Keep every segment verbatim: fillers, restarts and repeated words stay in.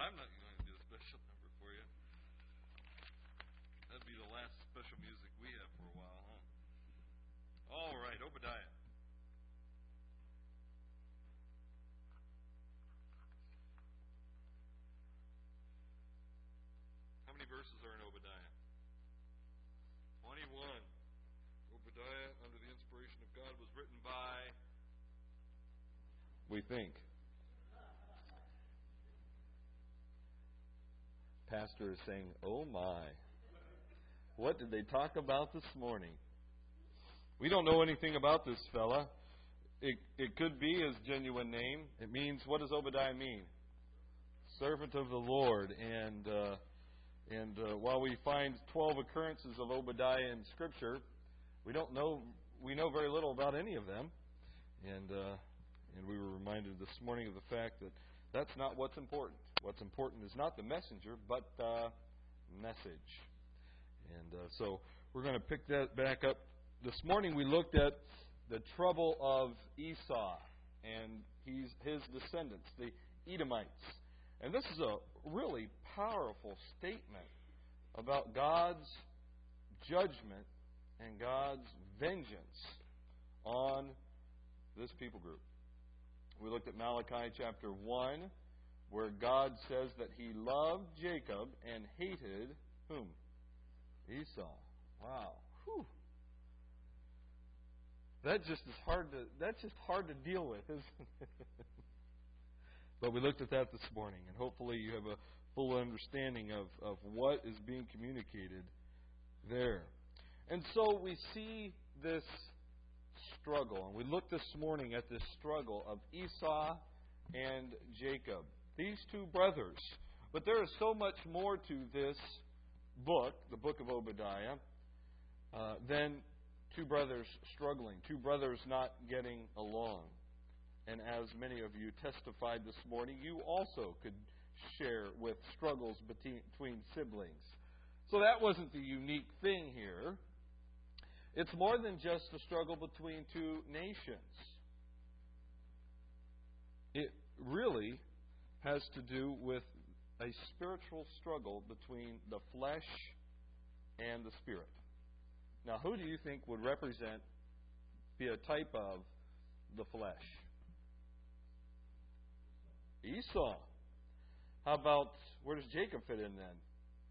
I'm not going to do a special number for you. That'd be the last special music we have for a while, huh? All right, Obadiah. How many verses are in Obadiah? twenty-one. Obadiah, under the inspiration of God, was written by, we think. Pastor is saying, oh my. What did they talk about this morning? We don't know anything about this fella. It, it could be his genuine name. It means, what does Obadiah mean? Servant of the Lord. And uh, and uh, while we find twelve occurrences of Obadiah in Scripture, we don't know. We know very little about any of them. And uh, and we were reminded this morning of the fact that that's not what's important. What's important is not the messenger, but the message. And uh, so we're going to pick that back up. This morning we looked at the trouble of Esau and he's, his descendants, the Edomites. And this is a really powerful statement about God's judgment and God's vengeance on this people group. We looked at Malachi chapter one, where God says that He loved Jacob and hated whom? Esau. Wow. Whew. That just is hard to that's just hard to deal with, isn't it? But we looked at that this morning, and hopefully you have a full understanding of, of what is being communicated there. And so we see this struggle, and we looked this morning at this struggle of Esau and Jacob, these two brothers. But there is so much more to this book, the book of Obadiah, uh, than two brothers struggling, two brothers not getting along. And as many of you testified this morning, you also could share with struggles between, between siblings. So that wasn't the unique thing here. It's more than just a struggle between two nations. It really has to do with a spiritual struggle between the flesh and the spirit. Now, who do you think would represent, be a type of the flesh? Esau. How about, where does Jacob fit in then?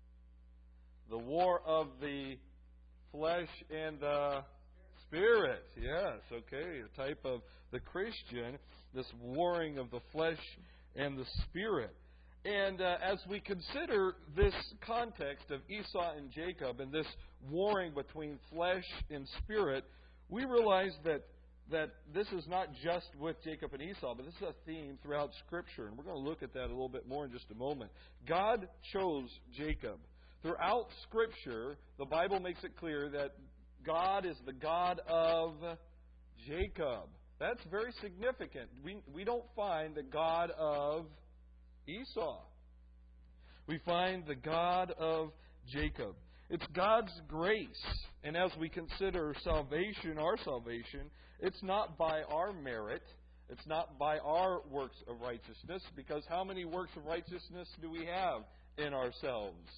The war of the flesh and the spirit. Yes, okay. A type of the Christian, this warring of the flesh and the spirit. And uh, as we consider this context of Esau and Jacob and this warring between flesh and spirit, we realize that that this is not just with Jacob and Esau, but this is a theme throughout Scripture. And we're going to look at that a little bit more in just a moment. God chose Jacob. Throughout Scripture, the Bible makes it clear that God is the God of Jacob. That's very significant. We, we don't find the God of Esau. We find the God of Jacob. It's God's grace. And as we consider salvation, our salvation, it's not by our merit. It's not by our works of righteousness. Because how many works of righteousness do we have in ourselves?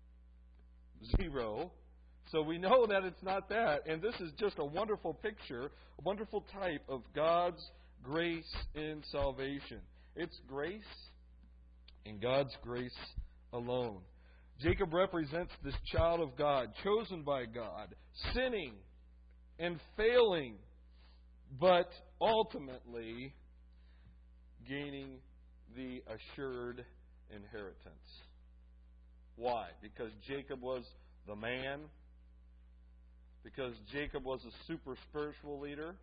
Zero. So we know that it's not that. And this is just a wonderful picture, a wonderful type of God's grace in salvation. It's grace and God's grace alone. Jacob represents this child of God, chosen by God, sinning and failing, but ultimately gaining the assured inheritance. Why? Because Jacob was the man? Because Jacob was a super spiritual leader?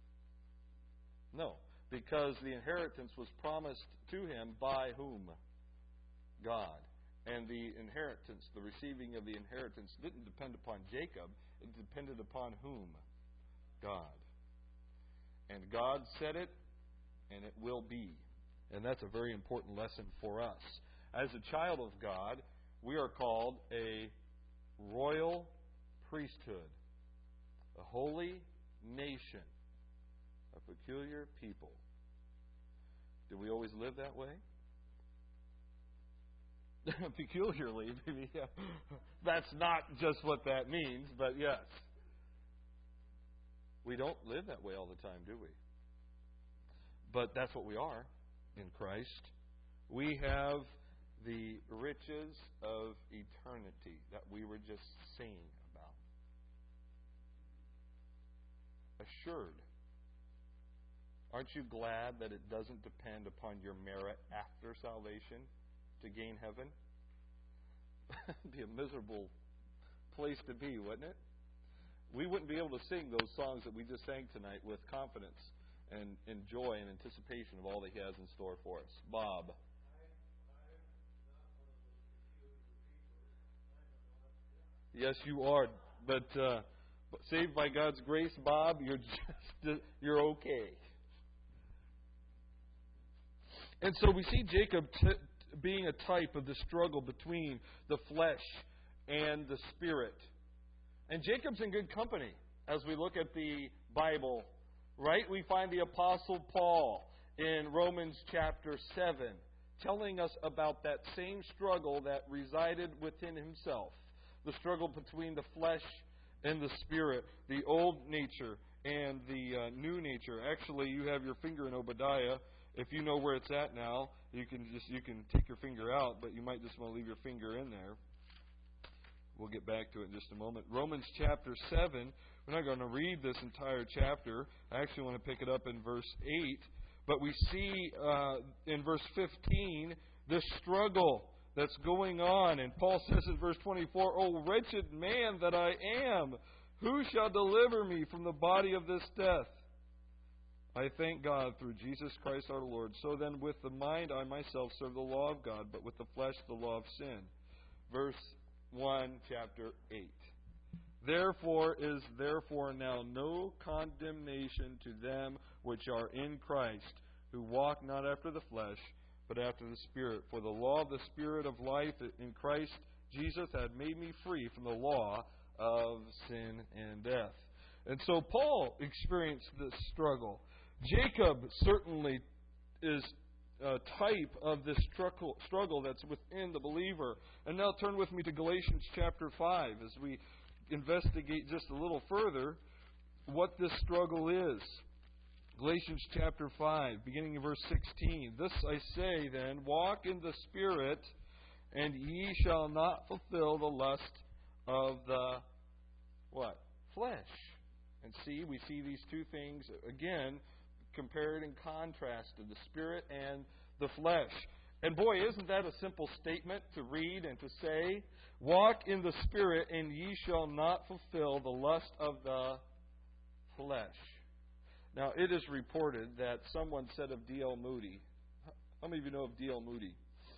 No. Because the inheritance was promised to him by whom? God. And the inheritance, the receiving of the inheritance, didn't depend upon Jacob. It depended upon whom? God. And God said it, and it will be. And that's a very important lesson for us. As a child of God, we are called a royal priesthood, a holy nation, a peculiar people. Do we always live that way? Peculiarly, maybe. Yeah. That's not just what that means, but yes. We don't live that way all the time, do we? But that's what we are in Christ. We have the riches of eternity that we were just singing about. Assured. Aren't you glad that it doesn't depend upon your merit after salvation to gain heaven? It'd be a miserable place to be, wouldn't it? We wouldn't be able to sing those songs that we just sang tonight with confidence and, and joy and anticipation of all that He has in store for us. Bob. Yes, you are. But uh, saved by God's grace, Bob, you're just you're okay. And so we see Jacob t- being a type of the struggle between the flesh and the spirit. And Jacob's in good company as we look at the Bible, right? We find the Apostle Paul in Romans chapter seven telling us about that same struggle that resided within himself. The struggle between the flesh and the spirit, the old nature and the uh, new nature. Actually, you have your finger in Obadiah. If you know where it's at now, you can just you can take your finger out, but you might just want to leave your finger in there. We'll get back to it in just a moment. Romans chapter seven. We're not going to read this entire chapter. I actually want to pick it up in verse eight. But we see uh, in verse fifteen this struggle that's going on. And Paul says in verse twenty-four, "O wretched man that I am, who shall deliver me from the body of this death? I thank God through Jesus Christ our Lord. So then with the mind I myself serve the law of God, but with the flesh the law of sin." Verse one, chapter eight. "Therefore is therefore now no condemnation to them which are in Christ, who walk not after the flesh, but after the Spirit. For the law of the Spirit of life in Christ Jesus had made me free from the law of sin and death." And so Paul experienced this struggle. Jacob certainly is a type of this struggle, struggle that's within the believer. And now turn with me to Galatians chapter five as we investigate just a little further what this struggle is. Galatians chapter five, beginning in verse sixteen. "This I say then, walk in the Spirit, and ye shall not fulfill the lust of the," what? "Flesh." And see, we see these two things again compared and contrasted, the Spirit and the flesh. And boy, isn't that a simple statement to read and to say? Walk in the Spirit, and ye shall not fulfill the lust of the flesh. Now, it is reported that someone said of D L Moody, how many of you know of D L Moody?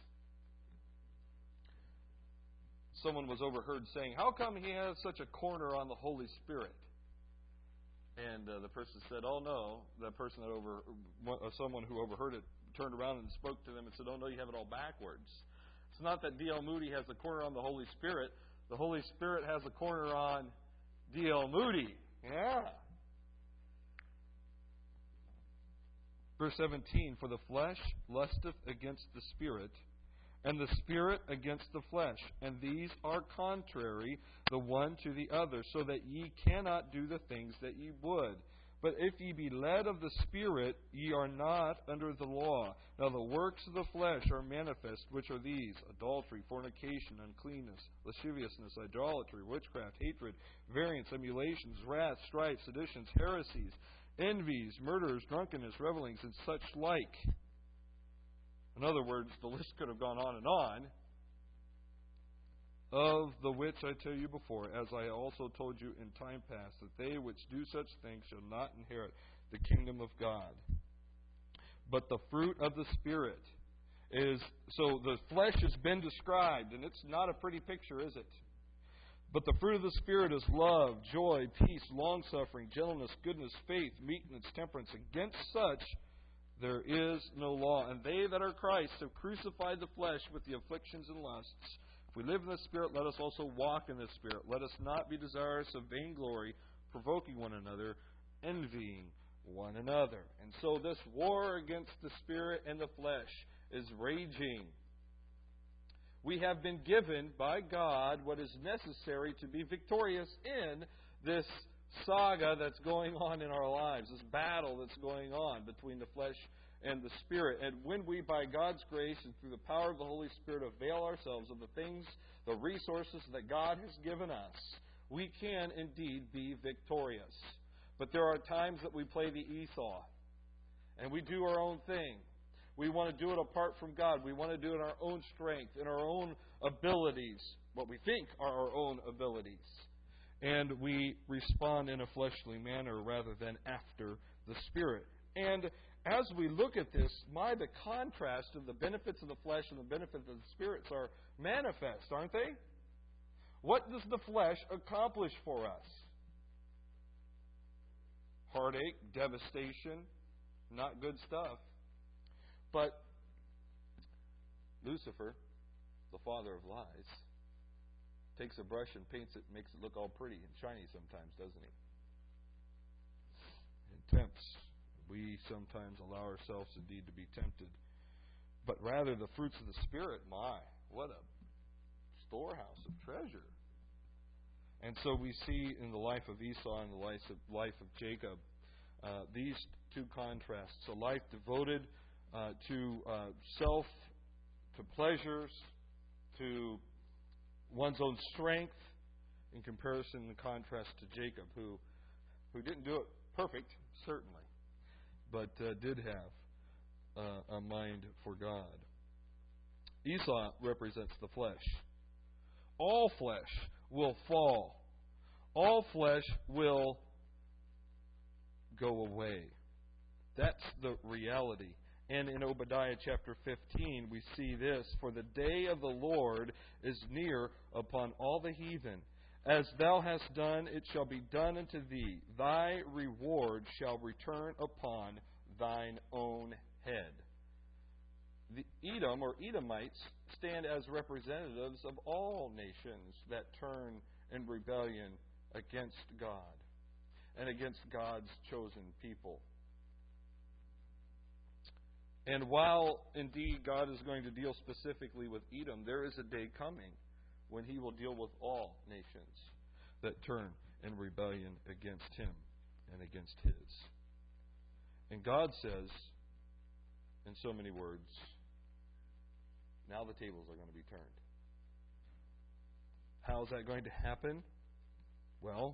Someone was overheard saying, "How come he has such a corner on the Holy Spirit?" And uh, the person said, "Oh no." The person that over, uh, someone who overheard it turned around and spoke to them and said, "Oh no, you have it all backwards. It's not that D L Moody has a corner on the Holy Spirit. The Holy Spirit has a corner on D L Moody." Yeah. Verse seventeen, "For the flesh lusteth against the Spirit, and the Spirit against the flesh. And these are contrary the one to the other, so that ye cannot do the things that ye would. But if ye be led of the Spirit, ye are not under the law. Now the works of the flesh are manifest, which are these: adultery, fornication, uncleanness, lasciviousness, idolatry, witchcraft, hatred, variance, emulations, wrath, strife, seditions, heresies, envies, murders, drunkenness, revelings, and such like." In other words, the list could have gone on and on. "Of the which I tell you before, as I also told you in time past, that they which do such things shall not inherit the kingdom of God. But the fruit of the Spirit is," so the flesh has been described, and it's not a pretty picture, is it? "But the fruit of the Spirit is love, joy, peace, long-suffering, gentleness, goodness, faith, meekness, temperance. Against such there is no law. And they that are Christ have crucified the flesh with the afflictions and lusts. If we live in the Spirit, let us also walk in the Spirit. Let us not be desirous of vainglory, provoking one another, envying one another." And so this war against the Spirit and the flesh is raging We have been given by God what is necessary to be victorious in this saga that's going on in our lives, this battle that's going on between the flesh and the Spirit. And when we, by God's grace and through the power of the Holy Spirit, avail ourselves of the things, the resources that God has given us, we can indeed be victorious. But there are times that we play the Esau, and we do our own thing. We want to do it apart from God. We want to do it in our own strength, in our own abilities, what we think are our own abilities. And we respond in a fleshly manner rather than after the Spirit. And as we look at this, my, the contrast of the benefits of the flesh and the benefits of the spirits are manifest, aren't they? What does the flesh accomplish for us? Heartache, devastation, not good stuff. But Lucifer, the father of lies, takes a brush and paints it, makes it look all pretty and shiny sometimes, doesn't he? And tempts. We sometimes allow ourselves indeed to be tempted. But rather the fruits of the Spirit, my, what a storehouse of treasure. And so we see in the life of Esau and the life of, life of Jacob uh, these two contrasts. A life devoted uh, to uh, self, to pleasures, to one's own strength, in comparison and contrast to Jacob, who, who didn't do it perfect, certainly, but uh, did have uh, a mind for God. Esau represents the flesh. All flesh will fall. All flesh will go away. That's the reality. And in Obadiah chapter fifteen, we see this: For the day of the Lord is near upon all the heathen. As thou hast done, it shall be done unto thee. Thy reward shall return upon thine own head. The Edom or Edomites stand as representatives of all nations that turn in rebellion against God and against God's chosen people. And while indeed God is going to deal specifically with Edom, there is a day coming when He will deal with all nations that turn in rebellion against Him and against His. And God says, in so many words, now the tables are going to be turned. How is that going to happen? Well,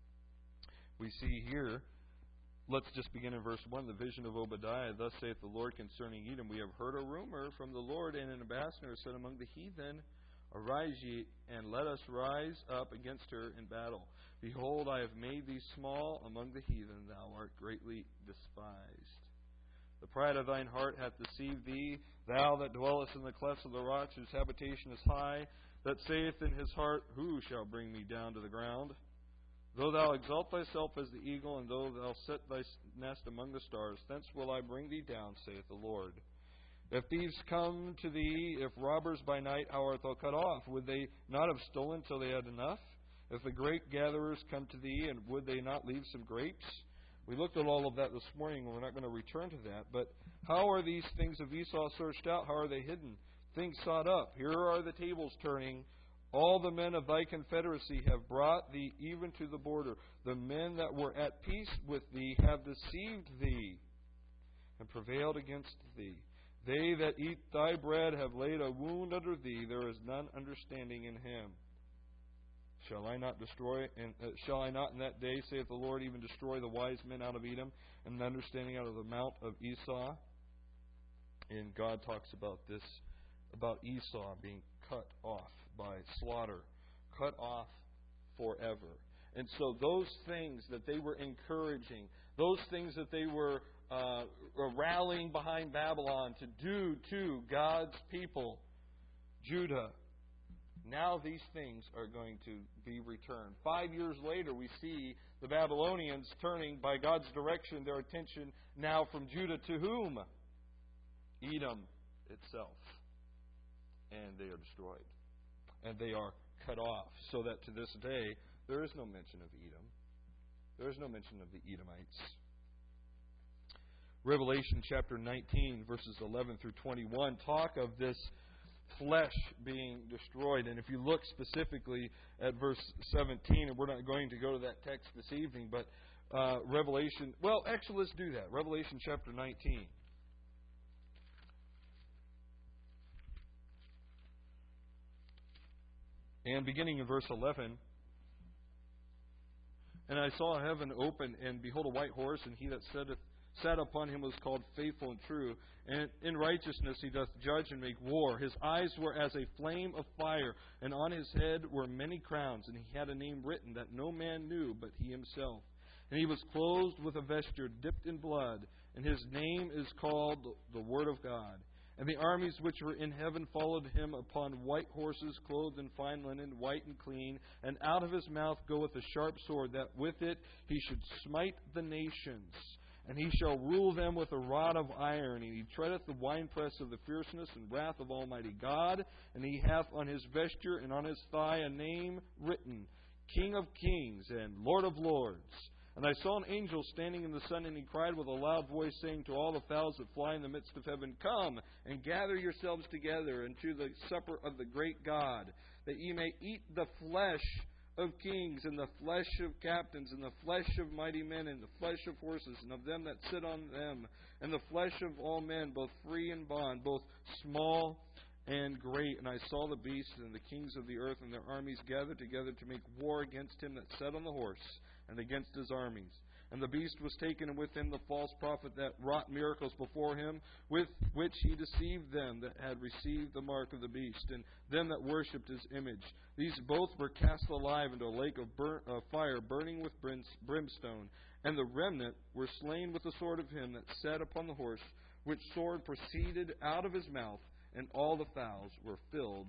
we see here, let's just begin in verse one, the vision of Obadiah. Thus saith the Lord concerning Edom, We have heard a rumor from the Lord, and an ambassador said among the heathen, Arise ye, and let us rise up against her in battle. Behold, I have made thee small among the heathen, thou art greatly despised. The pride of thine heart hath deceived thee, thou that dwellest in the clefts of the rocks, whose habitation is high, that saith in his heart, Who shall bring me down to the ground? Though thou exalt thyself as the eagle, and though thou set thy nest among the stars, thence will I bring thee down, saith the Lord. If thieves come to thee, if robbers by night, how art thou cut off? Would they not have stolen till they had enough? If the grape gatherers come to thee, and would they not leave some grapes? We looked at all of that this morning, and we're not going to return to that. But how are these things of Esau searched out? How are they hidden? Things sought up. Here are the tables turning. All the men of thy confederacy have brought thee even to the border. The men that were at peace with thee have deceived thee and prevailed against thee. They that eat thy bread have laid a wound under thee. There is none understanding in him. Shall I not destroy? And uh, shall I not in that day, saith the Lord, even destroy the wise men out of Edom and the understanding out of the mount of Esau? And God talks about this, about Esau being cut off by slaughter, cut off forever. And so those things that they were encouraging, those things that they were uh, rallying behind Babylon to do to God's people, Judah, now these things are going to be returned. Five years later, we see the Babylonians turning, by God's direction, their attention now from Judah to whom? Edom itself. And they are destroyed. And they are cut off. So that to this day, there is no mention of Edom. There is no mention of the Edomites. Revelation chapter nineteen, verses eleven through twenty-one, talk of this flesh being destroyed. And if you look specifically at verse seventeen, and we're not going to go to that text this evening, but uh, Revelation, well, actually, let's do that. Revelation chapter nineteen. And beginning in verse eleven, and I saw heaven open, and behold, a white horse, and he that sitteth, sat upon him was called Faithful and True. And in righteousness he doth judge and make war. His eyes were as a flame of fire, and on his head were many crowns. And he had a name written that no man knew but he himself. And he was clothed with a vesture dipped in blood, and his name is called the Word of God. And the armies which were in heaven followed him upon white horses, clothed in fine linen, white and clean. And out of his mouth goeth a sharp sword, that with it he should smite the nations. And he shall rule them with a rod of iron. And he treadeth the winepress of the fierceness and wrath of Almighty God. And he hath on his vesture and on his thigh a name written, King of Kings and Lord of Lords. And I saw an angel standing in the sun, and he cried with a loud voice, saying to all the fowls that fly in the midst of heaven, Come and gather yourselves together unto the supper of the great God, that ye may eat the flesh of kings, and the flesh of captains, and the flesh of mighty men, and the flesh of horses, and of them that sit on them, and the flesh of all men, both free and bond, both small and great. And I saw the beast and the kings of the earth and their armies gathered together to make war against him that sat on the horse, and against his armies. And the beast was taken, and with him the false prophet that wrought miracles before him, with which he deceived them that had received the mark of the beast, and them that worshipped his image. These both were cast alive into a lake of burn, uh, fire, burning with brimstone. And the remnant were slain with the sword of him that sat upon the horse, which sword proceeded out of his mouth, and all the fowls were filled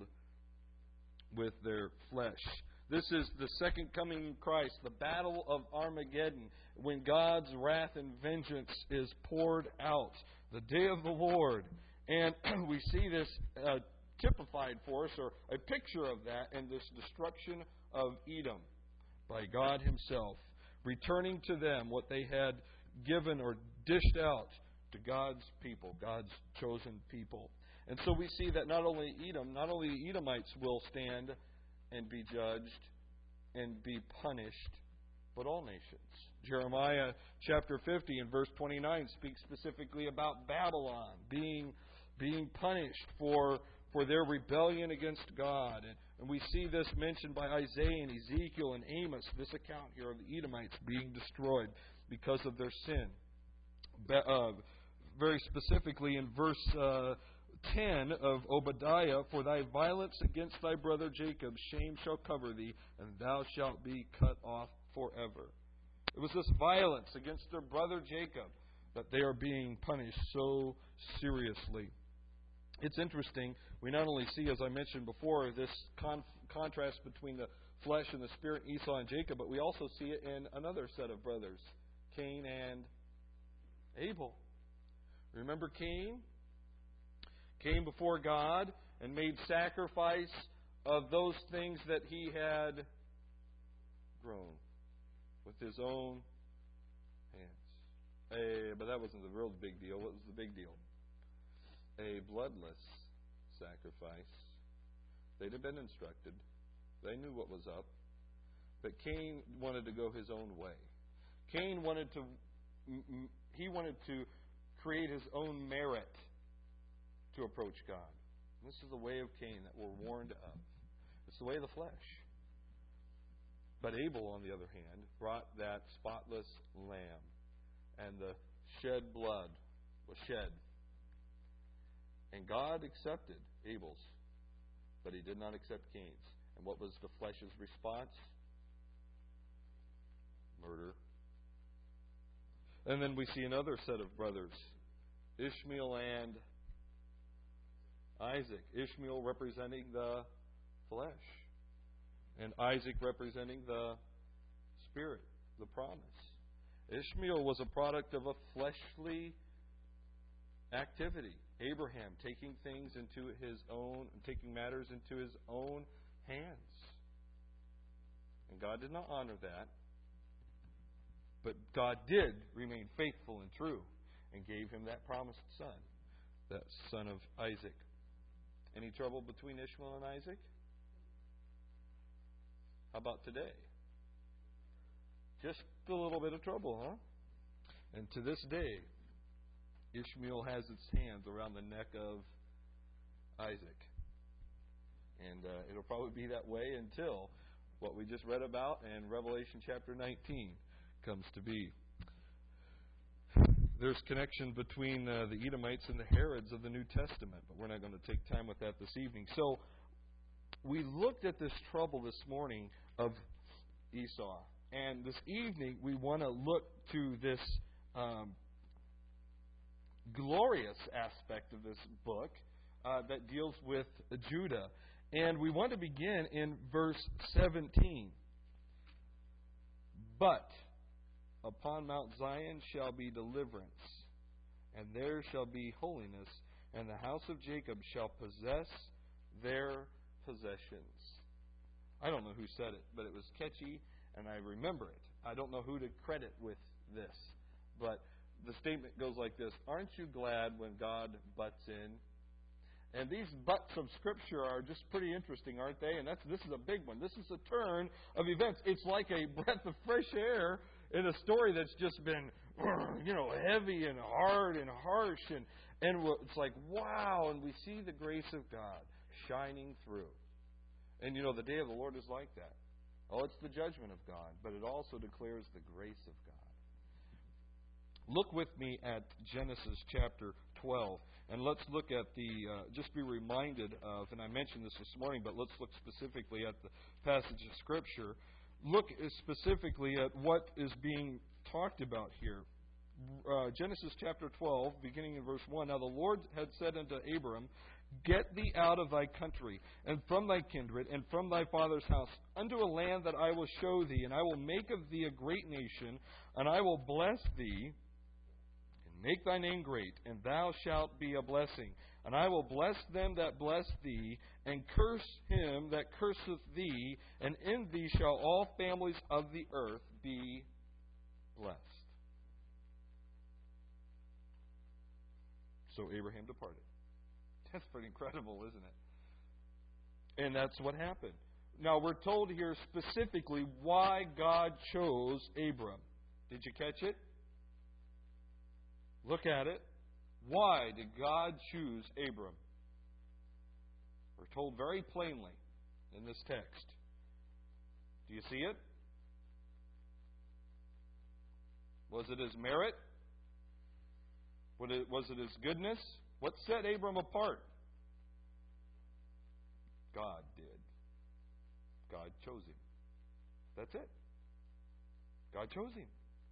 with their flesh. This is the second coming of Christ, the battle of Armageddon, when God's wrath and vengeance is poured out, the day of the Lord. And we see this uh, typified for us, or a picture of that, in this destruction of Edom by God Himself, returning to them what they had given or dished out to God's people, God's chosen people. And so we see that not only Edom, not only the Edomites will stand and be judged and be punished, but all nations. Jeremiah chapter fifty and verse twenty-nine speaks specifically about Babylon being being punished for for their rebellion against God. And, and we see this mentioned by Isaiah and Ezekiel and Amos, this account here of the Edomites being destroyed because of their sin. Be, uh, very specifically in verse uh, ten of Obadiah, For thy violence against thy brother Jacob, shame shall cover thee, and thou shalt be cut off forever. It was this violence against their brother Jacob that they are being punished so seriously. It's interesting. We not only see, as I mentioned before, this con- contrast between the flesh and the spirit, Esau and Jacob, but we also see it in another set of brothers, Cain and Abel. Remember Cain? Came before God and made sacrifice of those things that he had grown with his own hands. A, but that wasn't the real big deal. What was the big deal? A bloodless sacrifice. They'd have been instructed. They knew what was up. But Cain wanted to go his own way. Cain wanted to, he wanted to create his own merit to approach God. This is the way of Cain that we're warned of. It's the way of the flesh. But Abel, on the other hand, brought that spotless lamb, and the shed blood was shed. And God accepted Abel's, but He did not accept Cain's. And what was the flesh's response? Murder. And then we see another set of brothers, Ishmael and Isaac. Ishmael representing the flesh, and Isaac representing the spirit, the promise. Ishmael was a product of a fleshly activity. Abraham taking things into his own, taking matters into his own hands. And God did not honor that. But God did remain faithful and true and gave him that promised son, that son of Isaac. Any trouble between Ishmael and Isaac? How about today? Just a little bit of trouble, huh? And to this day, Ishmael has its hands around the neck of Isaac. And uh, it'll probably be that way until what we just read about in Revelation chapter nineteen comes to be. There's connection between uh, the Edomites and the Herods of the New Testament, but we're not going to take time with that this evening. So we looked at this trouble this morning of Esau. And this evening we want to look to this um, glorious aspect of this book uh, that deals with Judah. And we want to begin in verse seventeen. But upon Mount Zion shall be deliverance, and there shall be holiness, and the house of Jacob shall possess their possessions. I don't know who said it, but it was catchy, and I remember it. I don't know who to credit with this, but the statement goes like this: aren't you glad when God butts in? And these butts of Scripture are just pretty interesting, aren't they? And that's this is a big one. This is a turn of events. It's like a breath of fresh air in a story that's just been, you know, heavy and hard and harsh. And, and it's like, wow, and we see the grace of God shining through. And, you know, the day of the Lord is like that. Oh, it's the judgment of God, but it also declares the grace of God. Look with me at Genesis chapter twelve, and let's look at the, uh, just be reminded of, and I mentioned this this morning, but let's look specifically at the passage of Scripture. Look specifically at what is being talked about here. Uh, Genesis chapter twelve, beginning in verse one. Now the Lord had said unto Abram, Get thee out of thy country, and from thy kindred, and from thy father's house, unto a land that I will show thee, and I will make of thee a great nation, and I will bless thee, make thy name great, and thou shalt be a blessing. And I will bless them that bless thee, and curse him that curseth thee, and in thee shall all families of the earth be blessed. So Abraham departed. That's pretty incredible, isn't it? And that's what happened. Now we're told here specifically why God chose Abram. Did you catch it? Look at it. Why did God choose Abram? We're told very plainly in this text. Do you see it? Was it his merit? Was it his goodness? What set Abram apart? God did. God chose him. That's it. God chose him.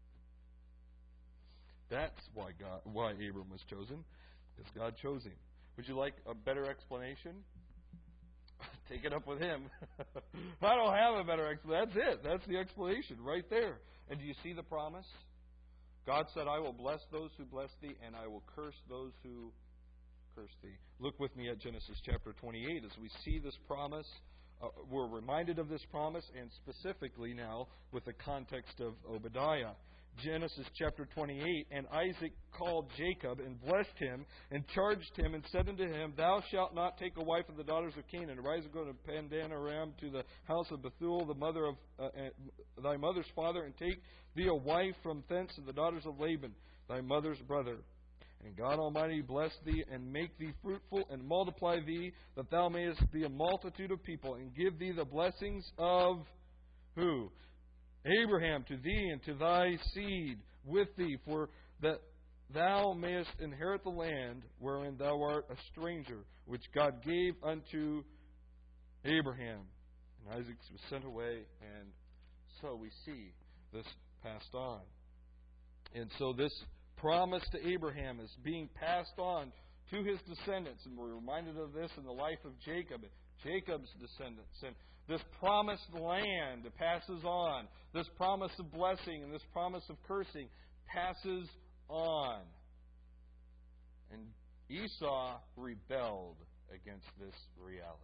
That's why God, why Abram was chosen, because God chose him. Would you like a better explanation? Take it up with him. I don't have a better explanation. That's it. That's the explanation right there. And do you see the promise? God said, I will bless those who bless thee, and I will curse those who curse thee. Look with me at Genesis chapter twenty-eight as we see this promise. Uh, we're reminded of this promise, and specifically now with the context of Obadiah. Genesis chapter twenty-eight, and Isaac called Jacob and blessed him and charged him and said unto him, Thou shalt not take a wife of the daughters of Canaan. Arise and go to Padan Aram to the house of Bethuel, the mother of uh, uh, thy mother's father, and take thee a wife from thence of the daughters of Laban, thy mother's brother. And God Almighty bless thee and make thee fruitful and multiply thee, that thou mayest be a multitude of people, and give thee the blessings of who? Abraham, to thee and to thy seed with thee, for that thou mayest inherit the land wherein thou art a stranger, which God gave unto Abraham. And Isaac was sent away, and so we see this passed on. And so this promise to Abraham is being passed on to his descendants, and we're reminded of this in the life of Jacob, Jacob's descendants. And this promised land passes on. This promise of blessing and this promise of cursing passes on. And Esau rebelled against this reality.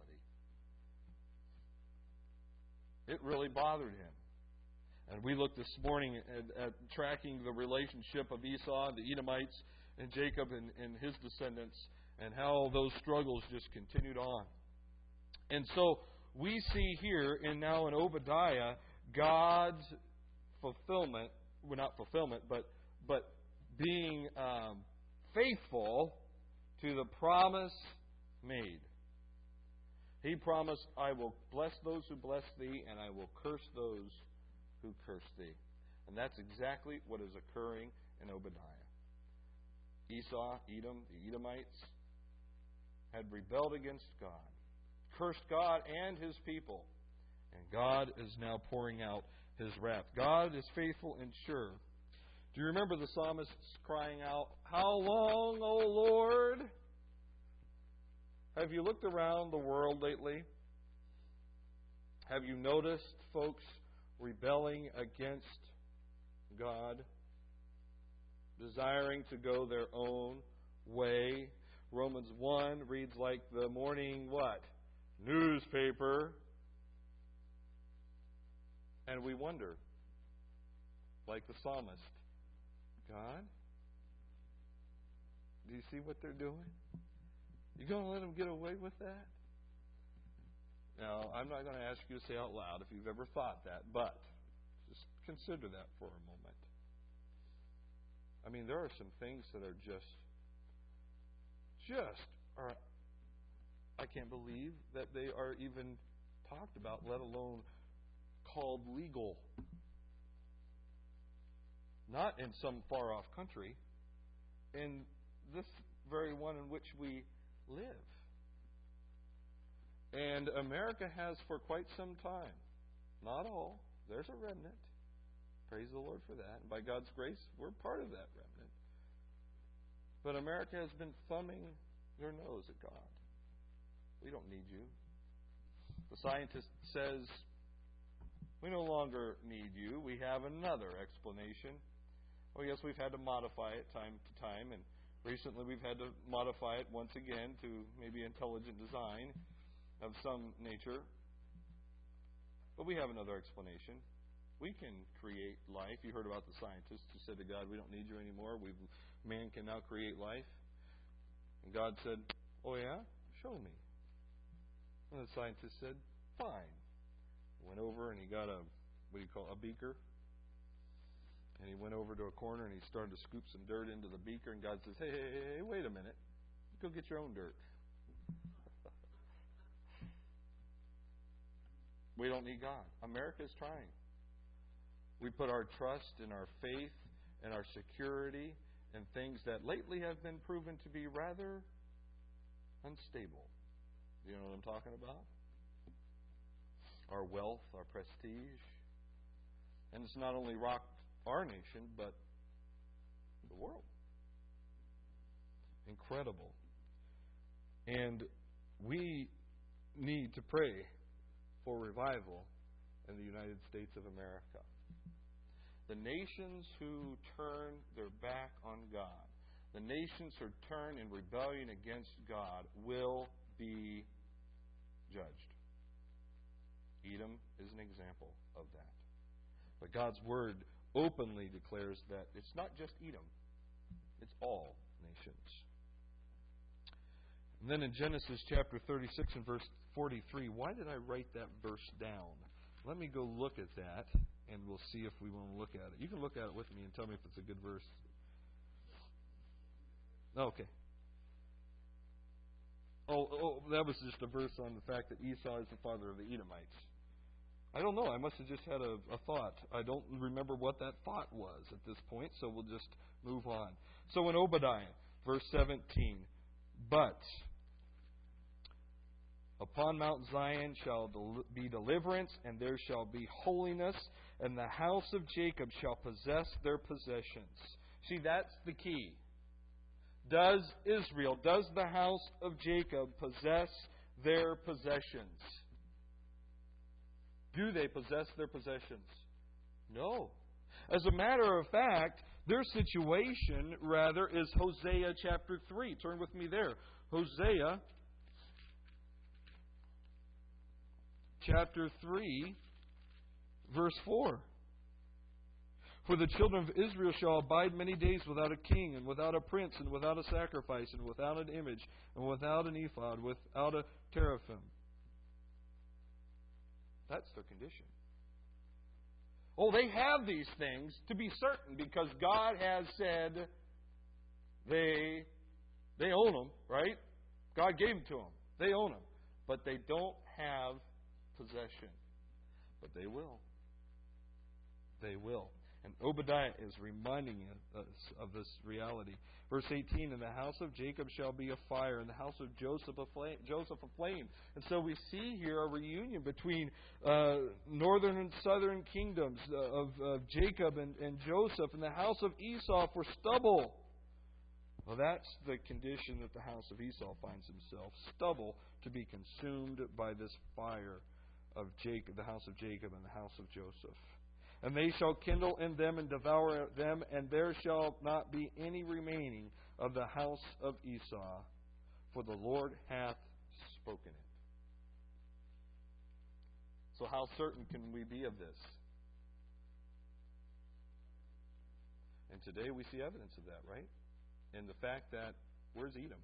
It really bothered him. And we looked this morning at, at tracking the relationship of Esau, the Edomites, and Jacob and, and his descendants. and how those struggles just continued on. And so we see here, and now in Obadiah, God's fulfillment, well, not fulfillment, but but being um, faithful to the promise made. He promised, I will bless those who bless thee, and I will curse those who curse thee. And that's exactly what is occurring in Obadiah. Esau, Edom, the Edomites, had rebelled against God, cursed God and His people, and God is now pouring out His wrath. God is faithful and sure. Do you remember the psalmist crying out, "How long, O Lord?" Have you looked around the world lately? Have you noticed folks rebelling against God, desiring to go their own way? Romans one reads like the morning what? Newspaper. And we wonder, like the psalmist, God, do you see what they're doing? You going to let them get away with that? Now, I'm not going to ask you to say out loud if you've ever thought that, but just consider that for a moment. I mean, there are some things that are just, just, are, I can't believe that they are even talked about, let alone called legal. Not in some far-off country, in this very one in which we live. And America has for quite some time, not all, there's a remnant. Praise the Lord for that. And by God's grace, we're part of that remnant. But America has been thumbing their nose at God. We don't need you. The scientist says, we no longer need you. We have another explanation. Well, yes, we've had to modify it time to time, and recently we've had to modify it once again to maybe intelligent design of some nature. But we have another explanation. We can create life. You heard about the scientists who said to God, we don't need you anymore. We've, man can now create life. And God said, oh yeah? Show me. And the scientist said, fine. He went over and he got a, what do you call it, a beaker. And he went over to a corner and he started to scoop some dirt into the beaker. And God says, hey, hey, hey, hey wait a minute. Go get your own dirt. We don't need God. America is trying. We put our trust and our faith and our security in things that lately have been proven to be rather unstable. Do you know what I'm talking about? Our wealth, our prestige. And it's not only rocked our nation, but the world. Incredible. And we need to pray for revival in the United States of America. The nations who turn their back on God, the nations who turn in rebellion against God will be judged. Edom is an example of that. But God's Word openly declares that it's not just Edom, it's all nations. And then in Genesis chapter thirty-six and verse forty-three, why did I write that verse down? Let me go look at that, and we'll see if we want to look at it. You can look at it with me and tell me if it's a good verse. Okay. Oh, oh, that was just a verse on the fact that Esau is the father of the Edomites. I don't know. I must have just had a, a thought. I don't remember what that thought was at this point, so we'll just move on. So in Obadiah, verse seventeen, but upon Mount Zion shall del- be deliverance, and there shall be holiness, and the house of Jacob shall possess their possessions. See, that's the key. Does Israel, does the house of Jacob possess their possessions? Do they possess their possessions? No. As a matter of fact, their situation, rather, is Hosea chapter three. Turn with me there. Hosea chapter three, verse four. For the children of Israel shall abide many days without a king, and without a prince, and without a sacrifice, and without an image, and without an ephod, without a teraphim. That's their condition. Oh, they have these things to be certain, because God has said they they own them, right? God gave them to them. They own them. But they don't have possession. But they will. They will. And Obadiah is reminding us of this reality. Verse eighteen, and the house of Jacob shall be a fire, and the house of Joseph a flame. Joseph a flame. And so we see here a reunion between uh, northern and southern kingdoms of, of Jacob and, and Joseph, and the house of Esau for stubble. Well, that's the condition that the house of Esau finds himself. Stubble to be consumed by this fire of Jacob, the house of Jacob and the house of Joseph. And they shall kindle in them and devour them, and there shall not be any remaining of the house of Esau, for the Lord hath spoken it. So how certain can we be of this? And today we see evidence of that, right? In the fact that, where's Edom?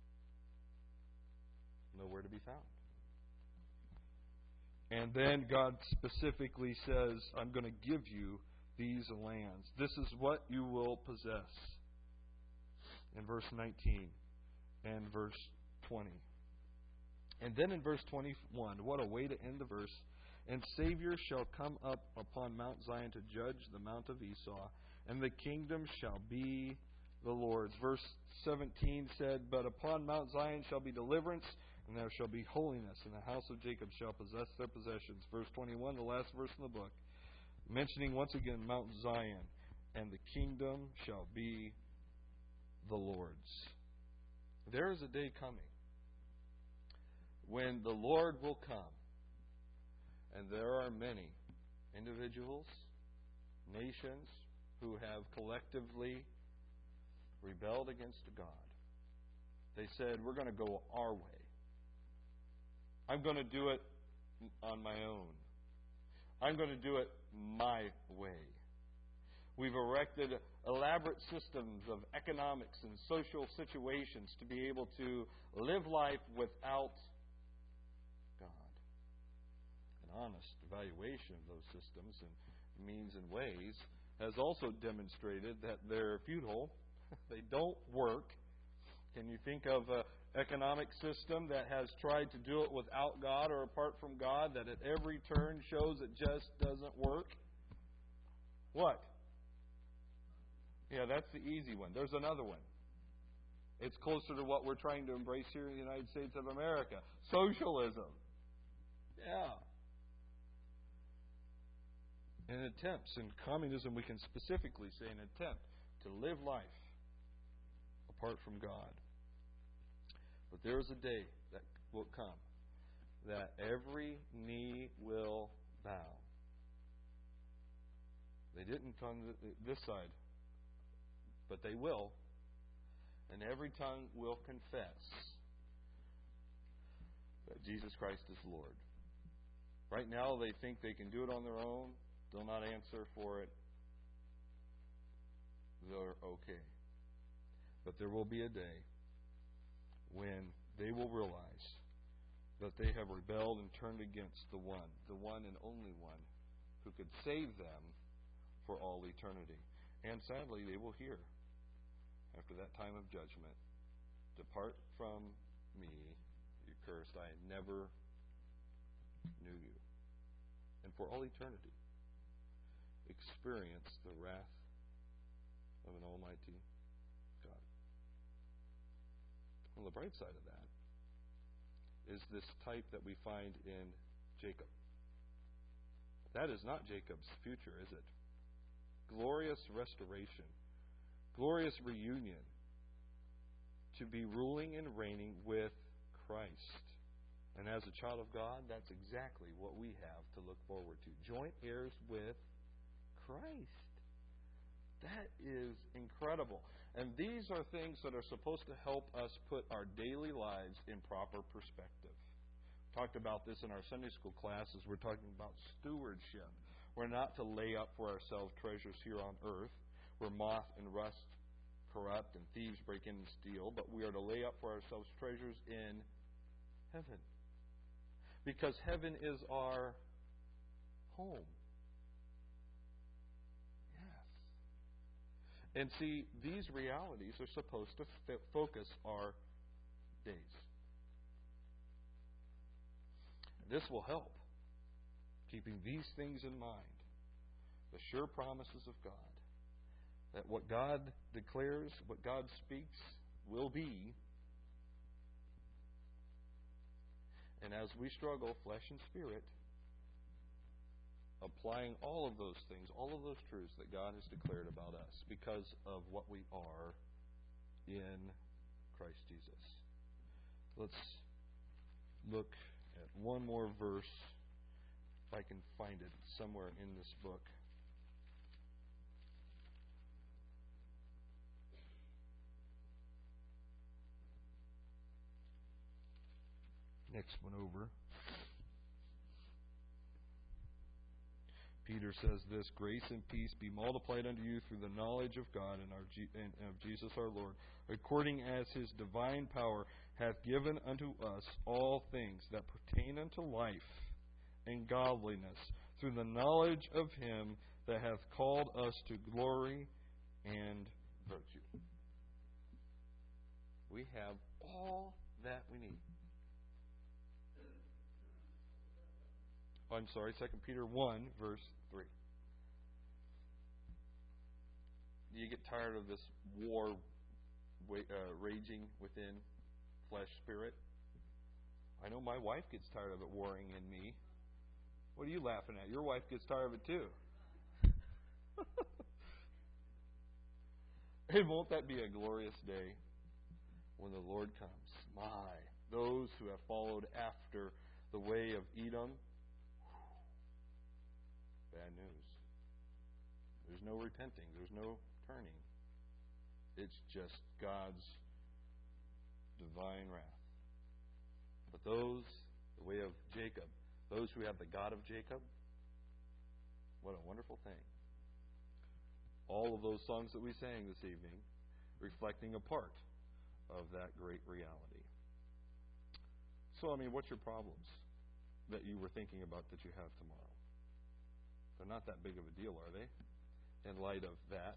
Nowhere to be found. And then God specifically says, I'm going to give you these lands. This is what you will possess. In verse nineteen and verse twenty. And then in verse twenty-one, what a way to end the verse. And Savior shall come up upon Mount Zion to judge the mount of Esau, and the kingdom shall be the Lord's. Verse seventeen said, but upon Mount Zion shall be deliverance, and there shall be holiness, and the house of Jacob shall possess their possessions. Verse twenty-one, the last verse in the book, mentioning once again Mount Zion, and the kingdom shall be the Lord's. There is a day coming when the Lord will come, and there are many individuals, nations, who have collectively rebelled against God. They said, we're going to go our way. I'm going to do it on my own. I'm going to do it my way. We've erected elaborate systems of economics and social situations to be able to live life without God. An honest evaluation of those systems and means and ways has also demonstrated that they're futile. They don't work. Can you think of an economic system that has tried to do it without God or apart from God, that at every turn shows it just doesn't work? What? Yeah, that's the easy one. There's another one. It's closer to what we're trying to embrace here in the United States of America. Socialism. Yeah. In attempts, in communism, we can specifically say an attempt to live life apart from God. But there is a day that will come that every knee will bow. They didn't on this side, but they will. And every tongue will confess that Jesus Christ is Lord. Right now they think they can do it on their own. They'll not answer for it. They're okay. But there will be a day when they will realize that they have rebelled and turned against the one, the one and only one who could save them for all eternity. And sadly, they will hear after that time of judgment, depart from me, you cursed, I never knew you. And for all eternity, experience the wrath of an almighty God. Well, the bright side of that is this type that we find in Jacob. That is not Jacob's future, is it? Glorious restoration, glorious reunion, to be ruling and reigning with Christ. And as a child of God, that's exactly what we have to look forward to. Joint heirs with Christ. That is incredible. And these are things that are supposed to help us put our daily lives in proper perspective. We talked about this in our Sunday school classes. We're talking about stewardship. We're not to lay up for ourselves treasures here on earth, where moth and rust corrupt and thieves break in and steal, but we are to lay up for ourselves treasures in heaven. Because heaven is our home. Yes. And see, these realities are supposed to f- focus our days. This will help, keeping these things in mind, the sure promises of God, that what God declares, what God speaks, will be. And as we struggle, flesh and spirit, applying all of those things, all of those truths that God has declared about us because of what we are in Christ Jesus. Let's look at one more verse, if I can find it somewhere in this book. Next one over. Peter says this, grace and peace be multiplied unto you through the knowledge of God and, our G- and of Jesus our Lord, according as His divine power hath given unto us all things that pertain unto life and godliness, through the knowledge of Him that hath called us to glory and virtue. We have all that we need. I'm sorry, Second Peter one, verse three. Do you get tired of this war uh, raging within flesh, spirit? I know my wife gets tired of it warring in me. What are you laughing at? Your wife gets tired of it too. And won't that be a glorious day when the Lord comes? My, those who have followed after the way of Edom, bad news. There's no repenting. There's no turning. It's just God's divine wrath. But those, the way of Jacob, those who have the God of Jacob, what a wonderful thing. All of those songs that we sang this evening reflecting a part of that great reality. So, I mean, what's your problems that you were thinking about that you have tomorrow? They're not that big of a deal, are they? In light of that,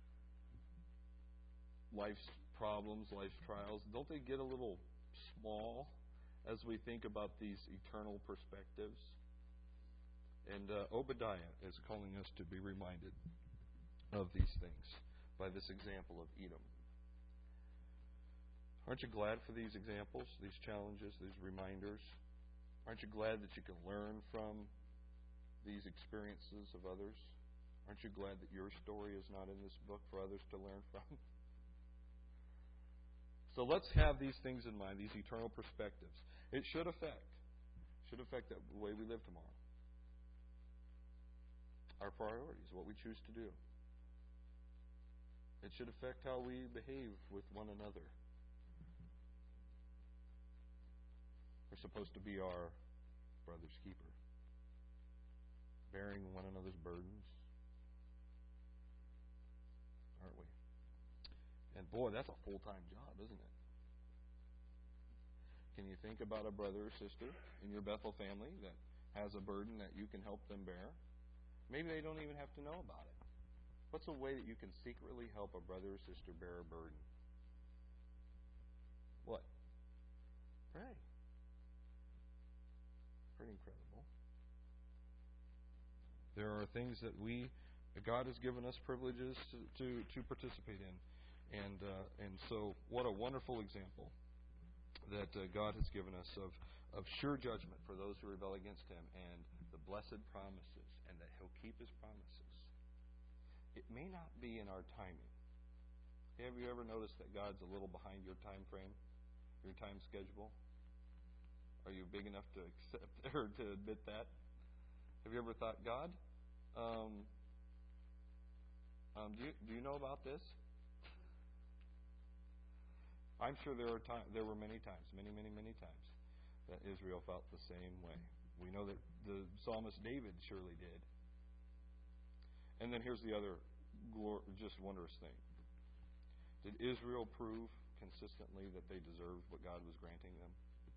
life's problems, life's trials, don't they get a little small as we think about these eternal perspectives? And uh, Obadiah is calling us to be reminded of these things by this example of Edom. Aren't you glad for these examples, these challenges, these reminders? Aren't you glad that you can learn from these experiences of others? Aren't you glad that your story is not in this book for others to learn from? So let's have these things in mind, these eternal perspectives. It should affect, should affect the way we live tomorrow. Our priorities, what we choose to do. It should affect how we behave with one another. We're supposed to be our brother's keeper, bearing one another's burdens, aren't we? And boy, that's a full-time job, isn't it? Can you think about a brother or sister in your Bethel family that has a burden that you can help them bear? Maybe they don't even have to know about it. What's a way that you can secretly help a brother or sister bear a burden? What? Pray. Pretty incredible. There are things that we, God has given us privileges to, to, to participate in. And uh, and so what a wonderful example that uh, God has given us of, of sure judgment for those who rebel against Him and the blessed promises and that He'll keep His promises. It may not be in our timing. Have you ever noticed that God's a little behind your time frame, your time schedule? Are you big enough to accept or to admit that? Have you ever thought, God, um, um, do you do you know about this? I'm sure there are time, there were many times, many, many, many times that Israel felt the same way. We know that the psalmist David surely did. And then here's the other glor- just wondrous thing. Did Israel prove consistently that they deserved what God was granting them?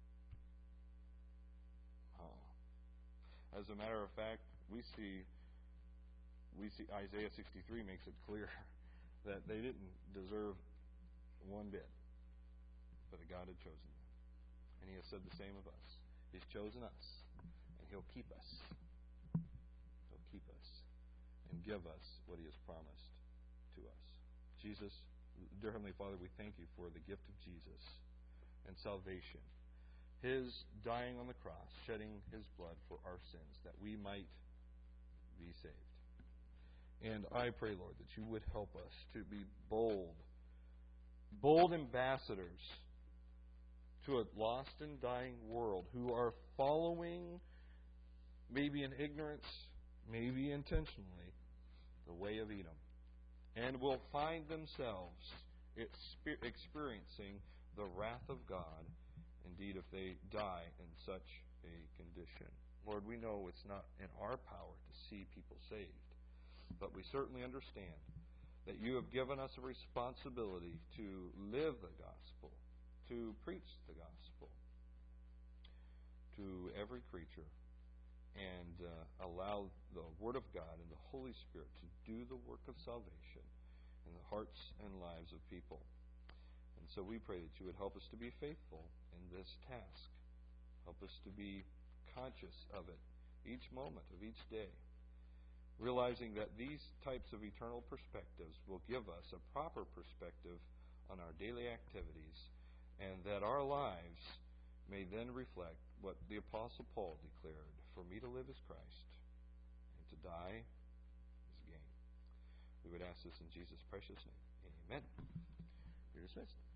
Oh. As a matter of fact, we see we see Isaiah sixty-three makes it clear that they didn't deserve one bit, but that God had chosen them. And He has said the same of us. He's chosen us, and He'll keep us. He'll keep us and give us what He has promised to us. Jesus, dear Heavenly Father, we thank You for the gift of Jesus and salvation. His dying on the cross, shedding His blood for our sins, that we might be saved. And I pray, Lord, that You would help us to be bold, bold ambassadors to a lost and dying world who are following, maybe in ignorance, maybe intentionally, the way of Edom, and will find themselves experiencing the wrath of God, indeed, if they die in such a condition. Lord, we know it's not in our power to see people saved, but we certainly understand that You have given us a responsibility to live the gospel, to preach the gospel to every creature, and uh, allow the Word of God and the Holy Spirit to do the work of salvation in the hearts and lives of people. And so we pray that You would help us to be faithful in this task. Help us to be conscious of it each moment of each day, realizing that these types of eternal perspectives will give us a proper perspective on our daily activities, and that our lives may then reflect what the Apostle Paul declared: for me to live is Christ, and to die is gain. We would ask this in Jesus' precious name. Amen. You're dismissed.